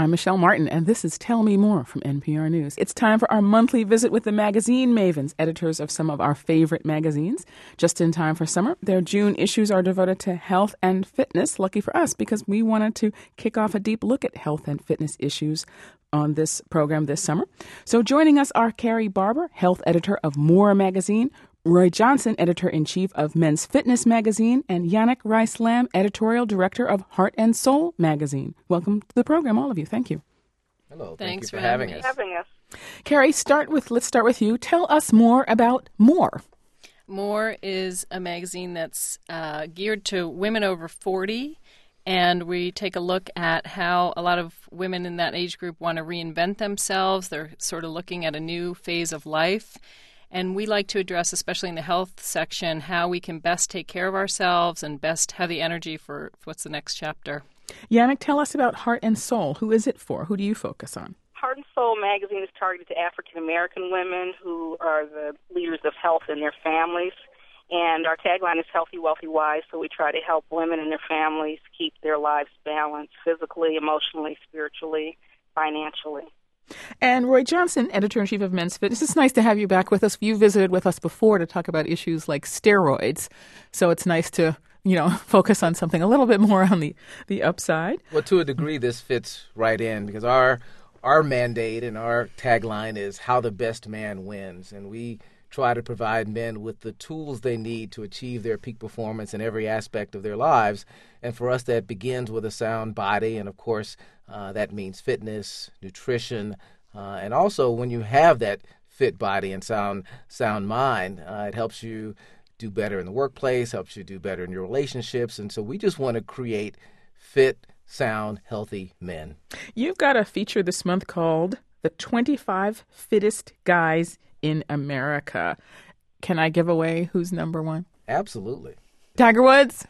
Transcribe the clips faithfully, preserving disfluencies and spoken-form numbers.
I'm Michelle Martin, and this is Tell Me More from N P R News. It's time for our monthly visit with the magazine mavens, editors of some of our favorite magazines. Just in time for summer, their June issues are devoted to health and fitness. Lucky for us, because we wanted to kick off a deep look at health and fitness issues on this program this summer. So joining us are Carrie Barber, health editor of More Magazine, Roy Johnson, editor-in-chief of Men's Fitness Magazine, and Yannick Rice-Lamb, editorial director of Heart and Soul Magazine. Welcome to the program, all of you. Thank you. Hello. Thanks Thank you for, for having, having us. having us. Carrie, start with. Let's start with you. Tell us more about More. More is a magazine that's uh, geared to women over forty, and we take a look at how a lot of women in that age group want to reinvent themselves. They're sort of looking at a new phase of life. And we like to address, especially in the health section, how we can best take care of ourselves and best have the energy for what's the next chapter. Yannick, tell us about Heart and Soul. Who is it for? Who do you focus on? Heart and Soul magazine is targeted to African American women who are the leaders of health in their families. And our tagline is Healthy, Wealthy, Wise, so we try to help women and their families keep their lives balanced physically, emotionally, spiritually, financially. And Roy Johnson, editor-in-chief of Men's Fitness. It's nice to have you back with us. You visited with us before to talk about issues like steroids. So it's nice to, you know, focus on something a little bit more on the, the upside. Well, to a degree, this fits right in because our our mandate and our tagline is how the best man wins. And we try to provide men with the tools they need to achieve their peak performance in every aspect of their lives. And for us, that begins with a sound body. And, of course, uh, that means fitness, nutrition, uh, and also when you have that fit body and sound sound mind, uh, it helps you do better in the workplace, helps you do better in your relationships. And so we just want to create fit, sound, healthy men. You've got a feature this month called The twenty-five Fittest Guys in America. Can I give away who's number one? Absolutely. Tiger Woods?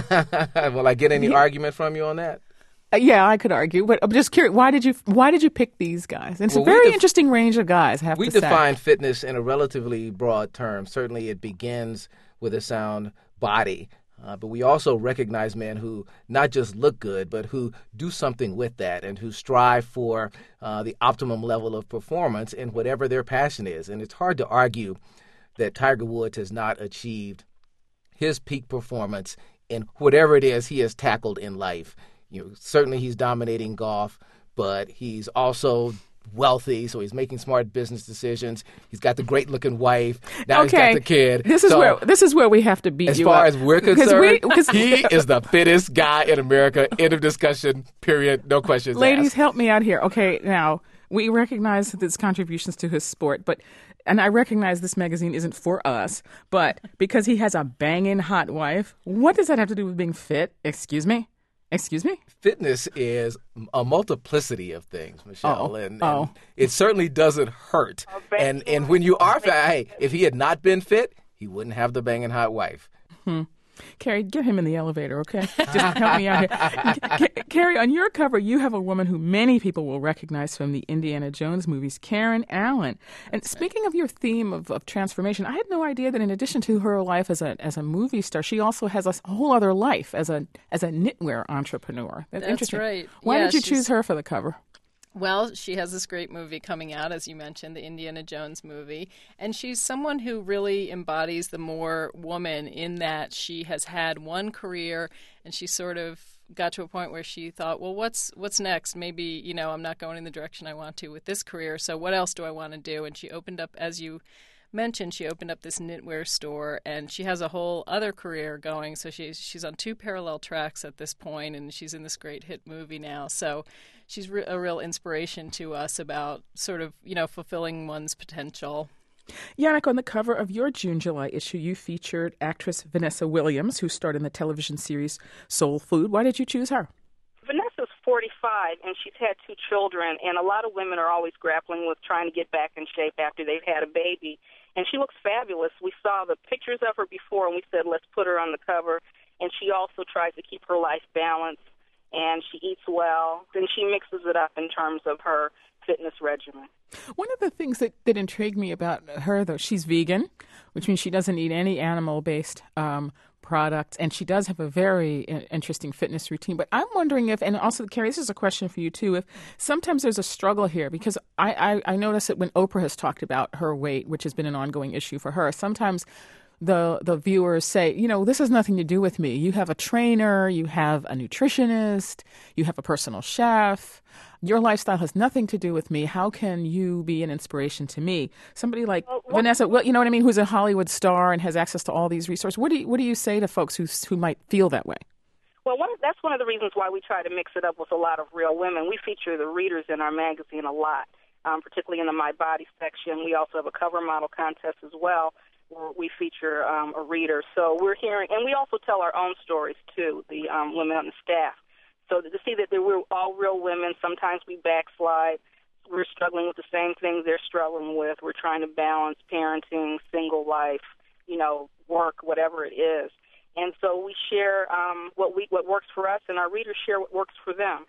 Will I get any Yeah. argument from you on that? Uh, yeah, I could argue, but I'm just curious. Why did you Why did you pick these guys? It's Well, a we very def- interesting range of guys. I have We to say. define fitness in a relatively broad term. Certainly, it begins with a sound body, uh, but we also recognize men who not just look good, but who do something with that and who strive for uh, the optimum level of performance in whatever their passion is. And it's hard to argue that Tiger Woods has not achieved his peak performance in whatever it is he has tackled in life. You know, certainly he's dominating golf, but he's also wealthy, so he's making smart business decisions. He's got the great-looking wife. Now okay. he's got the kid. This is So, where this is where we have to beat as you far up. as we're Because concerned, we- because- he is the fittest guy in America. End of discussion. Period. No questions Ladies, asked. help me out here. Okay, now we recognize his contributions to his sport, but and I recognize this magazine isn't for us, but because he has a banging hot wife, what does that have to do with being fit? Excuse me? Excuse me? Fitness is a multiplicity of things, Michelle, Oh. and, and Oh. it certainly doesn't hurt. Oh, thank And you. and when you are fit, hey, if he had not been fit, he wouldn't have the banging hot wife. Carrie, get him in the elevator, okay? Just help me out here. C- Carrie, on your cover, you have a woman who many people will recognize from the Indiana Jones movies, Karen Allen. And speaking of your theme of, of transformation, I had no idea that in addition to her life as a as a movie star, she also has a whole other life as a as a knitwear entrepreneur. That's, That's interesting. right. Why Yeah, did you she's- choose her for the cover? Well, she has this great movie coming out, as you mentioned, the Indiana Jones movie. And she's someone who really embodies the Moore woman in that she has had one career and she sort of got to a point where she thought, well, what's what's next? Maybe, you know, I'm not going in the direction I want to with this career, so what else do I want to do? And she opened up, as you mentioned, she opened up this knitwear store, and she has a whole other career going. So she's she's on two parallel tracks at this point, and she's in this great hit movie now. So she's re- a real inspiration to us about sort of, you know, fulfilling one's potential. Yannick, on the cover of your June-July issue, you featured actress Vanessa Williams, who starred in the television series Soul Food. Why did you choose her? Vanessa's forty-five, and she's had two children, and a lot of women are always grappling with trying to get back in shape after they've had a baby. And she looks fabulous. We saw the pictures of her before, and we said, let's put her on the cover. And she also tries to keep her life balanced, and she eats well. Then she mixes it up in terms of her fitness regimen. One of the things that, that intrigued me about her, though, she's vegan, which means she doesn't eat any animal-based um, products, and she does have a very uh, interesting fitness routine. But I'm wondering if, and also, Carrie, this is a question for you too, if sometimes there's a struggle here, because I, I, I notice that when Oprah has talked about her weight, which has been an ongoing issue for her, sometimes the the viewers say, you know, this has nothing to do with me. You have a trainer, you have a nutritionist, you have a personal chef. Your lifestyle has nothing to do with me. How can you be an inspiration to me? Somebody like well, Vanessa, well, you know what I mean, who's a Hollywood star and has access to all these resources. What do you, what do you say to folks who who might feel that way? Well, one, that's one of the reasons why we try to mix it up with a lot of real women. We feature the readers in our magazine a lot, um, particularly in the My Body section. We also have a cover model contest as well, where we feature um, a reader. So we're hearing, and we also tell our own stories too, the um, women on the staff. So to see that we're all real women, sometimes we backslide. We're struggling with the same things they're struggling with. We're trying to balance parenting, single life, you know, work, whatever it is. And so we share um, what we what works for us, and our readers share what works for them.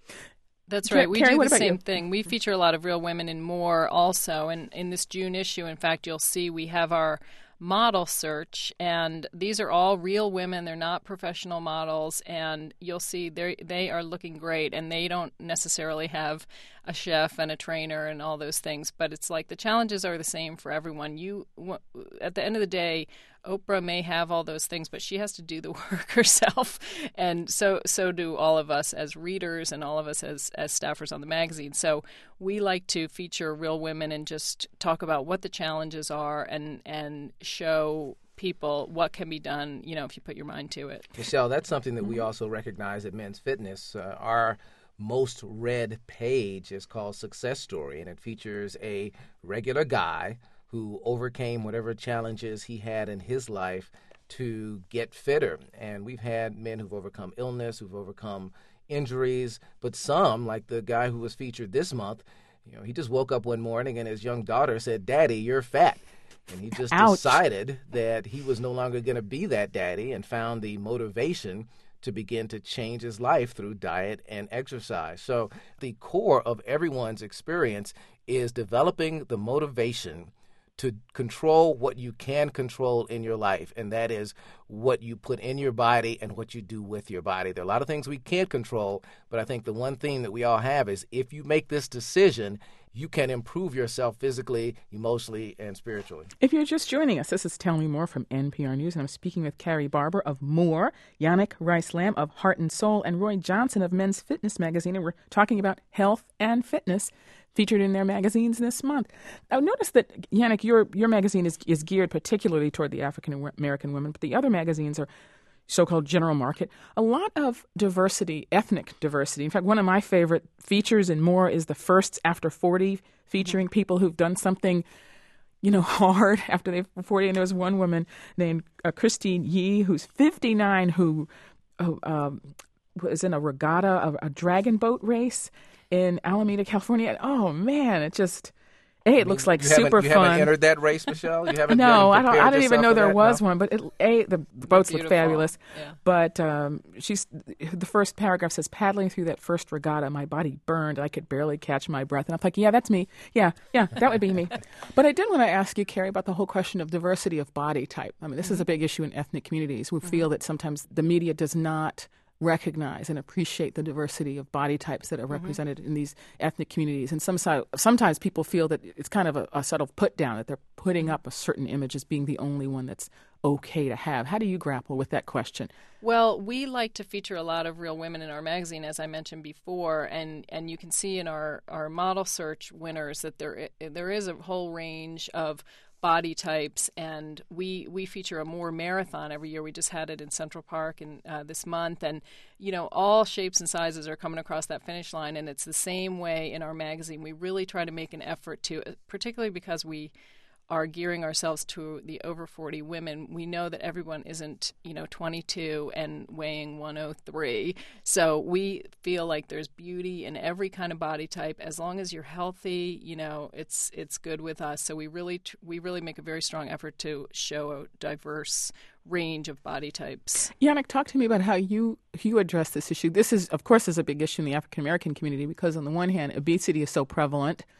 That's right. We Carrie, do the same you? thing. We feature a lot of real women in More also. And in this June issue, in fact, you'll see we have our model search, and these are all real women. They're not professional models, and you'll see they they are looking great, and they don't necessarily have a chef and a trainer and all those things, but it's like the challenges are the same for everyone. You, at the end of the day, Oprah may have all those things, but she has to do the work herself, and so so do all of us as readers and all of us as, as staffers on the magazine. So we like to feature real women and just talk about what the challenges are and, and show people what can be done, you know, if you put your mind to it. Michelle, that's something that we also recognize at Men's Fitness. Uh, our most read page is called Success Story, and it features a regular guy who overcame whatever challenges he had in his life to get fitter. And we've had men who've overcome illness, who've overcome injuries, but some, like the guy who was featured this month, you know, he just woke up one morning and his young daughter said, "Daddy, you're fat." And he just Ouch. decided that he was no longer going to be that daddy and found the motivation to begin to change his life through diet and exercise. So the core of everyone's experience is developing the motivation to control what you can control in your life, and that is what you put in your body and what you do with your body. There are a lot of things we can't control, but I think the one thing that we all have is if you make this decision, you can improve yourself physically, emotionally, and spiritually. If you're just joining us, this is Tell Me More from N P R News, and I'm speaking with Carrie Barber of More, Yannick Rice-Lamb of Heart and Soul, and Roy Johnson of Men's Fitness Magazine, and we're talking about health and fitness featured in their magazines this month. I noticed that, Yannick, your your magazine is, is geared particularly toward the African-American women, but the other magazines are so-called general market. A lot of diversity, ethnic diversity. In fact, one of my favorite features and More is the Firsts After forty, featuring people who've done something, you know, hard after they're forty. And there was one woman named uh, Christine Yee, who's fifty-nine, who uh, um, was in a regatta, a, a dragon boat race in Alameda, California. Oh, man, it just... A, it I mean, looks like super you fun. You haven't entered that race, Michelle? You haven't No, I don't. I didn't even know there that? was no? one. But it, A, the, the boats look fabulous. Yeah. But um, she's the first paragraph says, "Paddling through that first regatta, my body burned. I could barely catch my breath." And I'm like, yeah, that's me. Yeah, yeah, that would be me. But I did want to ask you, Carrie, about the whole question of diversity of body type. I mean, this mm-hmm. is a big issue in ethnic communities. We mm-hmm. feel that sometimes the media does not recognize and appreciate the diversity of body types that are mm-hmm. represented in these ethnic communities. And some, sometimes people feel that it's kind of a, a subtle put down, that they're putting up a certain image as being the only one that's okay to have. How do you grapple with that question? Well, we like to feature a lot of real women in our magazine, as I mentioned before, and, and you can see in our, our model search winners that there there is a whole range of body types, and we we feature a More marathon every year. We just had it in Central Park in uh, this month, and you know, all shapes and sizes are coming across that finish line, and it's the same way in our magazine. We really try to make an effort to, particularly because we are gearing ourselves to the over forty women. We know that everyone isn't, you know, twenty-two and weighing one oh three. So we feel like there's beauty in every kind of body type. As long as you're healthy, you know, it's it's good with us. So we really we really make a very strong effort to show a diverse range of body types. Yannick, talk to me about how you you address this issue. This is, of course, is a big issue in the African American community because on the one hand, obesity is so prevalent.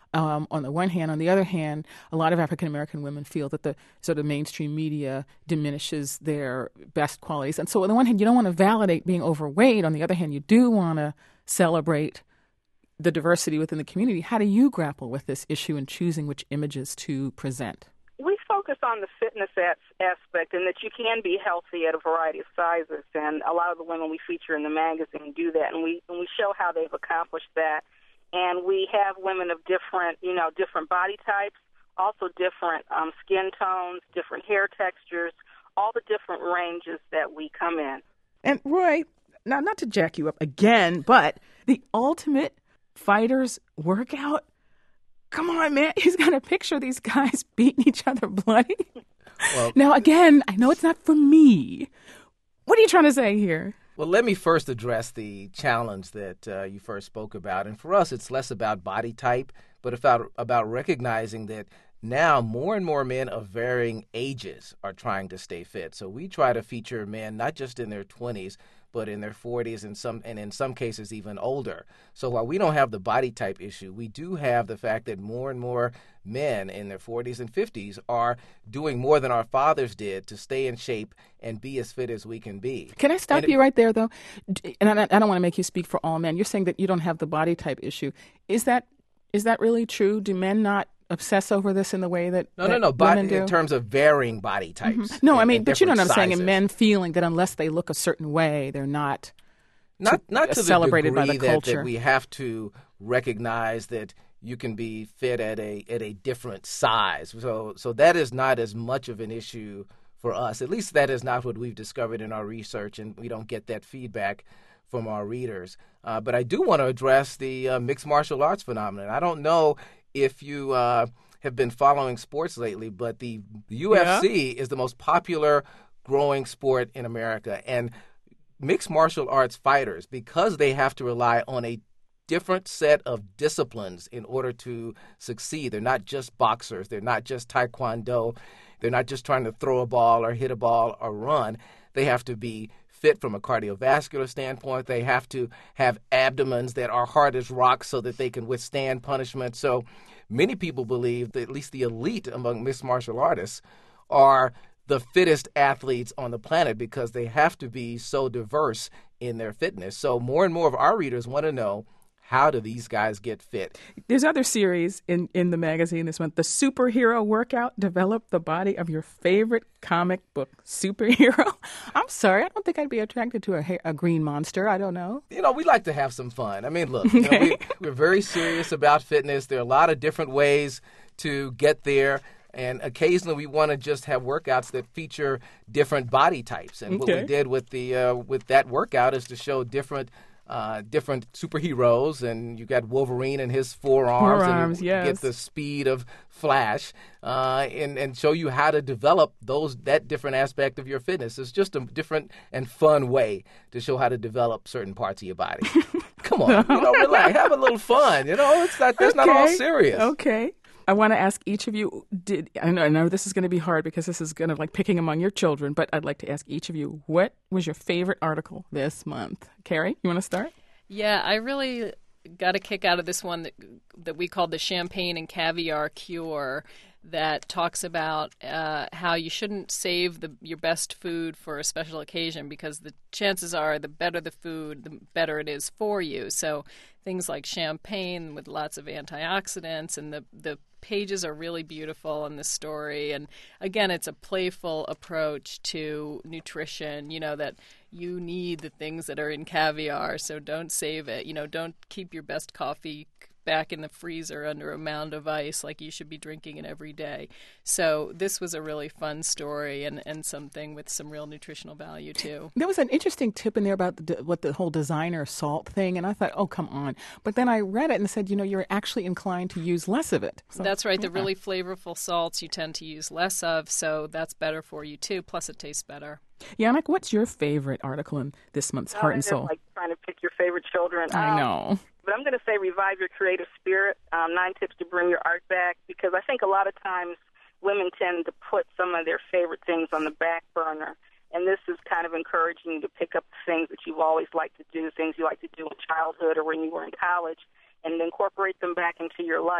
um, on the one hand. On the other hand, a lot of African-American women feel that the sort of mainstream media diminishes their best qualities. And so on the one hand, you don't want to validate being overweight. On the other hand, you do want to celebrate the diversity within the community. How do you grapple with this issue in choosing which images to present? We focus on the fitness aspect and that you can be healthy at a variety of sizes. And a lot of the women we feature in the magazine do that. And we, and we show how they've accomplished that. And we have women of different, you know, different body types, also different um, skin tones, different hair textures, all the different ranges that we come in. And Roy, now not to jack you up again, but the Ultimate Fighters workout, come on, man. He's got a picture of these guys beating each other bloody. Well, now, again, I know it's not for me. What are you trying to say here? Well, let me first address the challenge that uh, you first spoke about. And for us, it's less about body type, but about, about recognizing that now more and more men of varying ages are trying to stay fit. So we try to feature men not just in their twenties, but in their forties and some and in some cases even older. So while we don't have the body type issue, we do have the fact that more and more men in their forties and fifties are doing more than our fathers did to stay in shape and be as fit as we can be. Can I stop and you it, right there, though? And I, I don't want to make you speak for all men. You're saying that you don't have the body type issue. Is that is that really true? Do men not obsess over this in the way that no, that no, no. Women Body, do? In terms of varying body types. Mm-hmm. No, and, I mean, but you know what I'm sizes. saying. And men feeling that unless they look a certain way, they're not not to, not to celebrated the by degree the that, culture. that we have to recognize that you can be fit at a at a different size. So so that is not as much of an issue for us. At least that is not what we've discovered in our research, and we don't get that feedback from our readers. Uh, but I do want to address the uh, mixed martial arts phenomenon. I don't know if you uh, have been following sports lately, but the U F C yeah. is the most popular growing sport in America. And mixed martial arts fighters, because they have to rely on a different set of disciplines in order to succeed. They're not just boxers. They're not just taekwondo. They're not just trying to throw a ball or hit a ball or run. They have to be fit from a cardiovascular standpoint. They have to have abdomens that are hard as rocks so that they can withstand punishment. So many people believe that at least the elite among mixed martial artists are the fittest athletes on the planet because they have to be so diverse in their fitness. So more and more of our readers want to know, how do these guys get fit? There's other series in, in the magazine this month. The Superhero Workout, develop the body of your favorite comic book superhero. I'm sorry, I don't think I'd be attracted to a, a green monster. I don't know. You know, we like to have some fun. I mean, look, you know, we, we're very serious about fitness. There are a lot of different ways to get there. And occasionally we want to just have workouts that feature different body types. And okay. what we did with the uh, with that workout is to show different Uh, different superheroes, and you got Wolverine and his forearms, forearms and you yes. get the speed of Flash, uh, and and show you how to develop those that different aspect of your fitness. It's just a different and fun way to show how to develop certain parts of your body. Come on, you know, relax, have a little fun. You know, it's not it's okay. not all serious. Okay. I want to ask each of you, did I know, I know this is going to be hard because this is kind of like picking among your children, but I'd like to ask each of you, what was your favorite article this month? Carrie, you want to start? Yeah, I really got a kick out of this one that, that we called the Champagne and Caviar Cure, that talks about uh, how you shouldn't save the, your best food for a special occasion because the chances are the better the food, the better it is for you. So things like champagne with lots of antioxidants, and the, the pages are really beautiful in this story. And again, it's a playful approach to nutrition, you know, that you need the things that are in caviar, so don't save it. You know, don't keep your best coffee back in the freezer under a mound of ice like you should be drinking it every day. So this was a really fun story and, and something with some real nutritional value too. There was an interesting tip in there about the, what the whole designer salt thing, and I thought, oh, come on. But then I read it and said, you know, you're actually inclined to use less of it. So, that's right. yeah. The really flavorful salts you tend to use less of, so that's better for you too. Plus it tastes better. Yannick, what's your favorite article in this month's oh, Heart and Soul? Like trying to pick your favorite children. I um, know. But I'm going to say revive your creative spirit, um, nine tips to bring your art back, because I think a lot of times women tend to put some of their favorite things on the back burner, and this is kind of encouraging you to pick up the things that you've always liked to do, things you like to do in childhood or when you were in college, and incorporate them back into your life.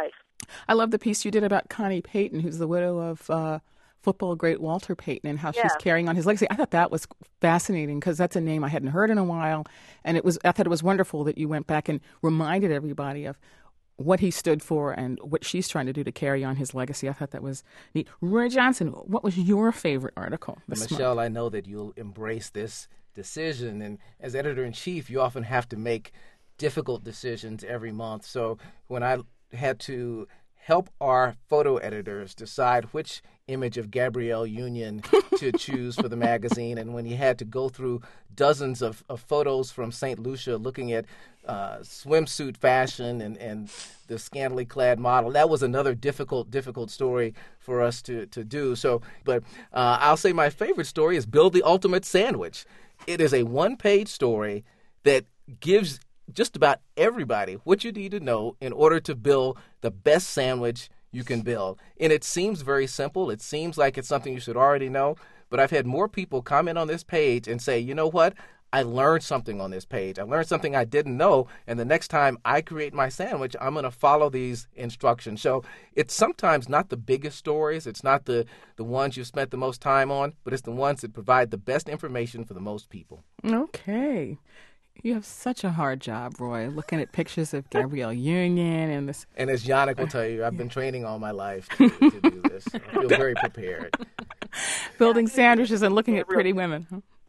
I love the piece you did about Connie Payton, who's the widow of uh, football great Walter Payton, and how Yeah. she's carrying on his legacy. I thought that was fascinating because that's a name I hadn't heard in a while, and it was. I thought it was wonderful that you went back and reminded everybody of what he stood for and what she's trying to do to carry on his legacy. I thought that was neat. Roy Johnson, what was your favorite article this month? Michelle, I know that you'll embrace this decision, and as editor-in-chief, you often have to make difficult decisions every month. So when I had to help our photo editors decide which image of Gabrielle Union to choose for the magazine, and when you had to go through dozens of, of photos from Saint Lucia looking at uh, swimsuit fashion and, and the scantily clad model, that was another difficult, difficult story for us to, to do. So, but uh, I'll say my favorite story is Build the Ultimate Sandwich. It is a one-page story that gives just about everybody what you need to know in order to build the best sandwich you can build. And it seems very simple. It seems like it's something you should already know. But I've had more people comment on this page and say, you know what? I learned something on this page. I learned something I didn't know. And the next time I create my sandwich, I'm going to follow these instructions. So it's sometimes not the biggest stories. It's not the, the ones you've spent the most time on, but it's the ones that provide the best information for the most people. Okay. You have such a hard job, Roy, looking at pictures of Gabrielle Union and this. And as Yannick will tell you, I've been training all my life to, to do this. I feel very prepared. Building sandwiches and looking at pretty women.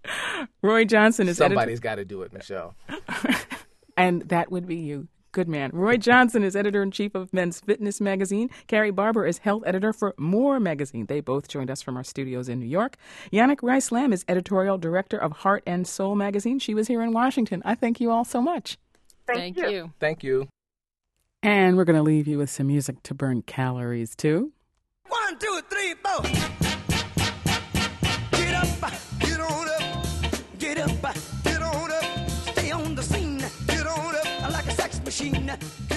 Roy Johnson is Somebody's got to do it, Michelle. And that would be you. Good man. Roy Johnson is editor-in-chief of Men's Fitness magazine. Carrie Barber is health editor for More magazine. They both joined us from our studios in New York. Yannick Rice-Lamb is editorial director of Heart and Soul magazine. She was here in Washington. I thank you all so much. Thank, Thank you. you. Thank you. And we're going to leave you with some music to burn calories, too. One, two, three, four. Get up, get on up, get up, get on up. Stay on the scene, get on up like a sex machine.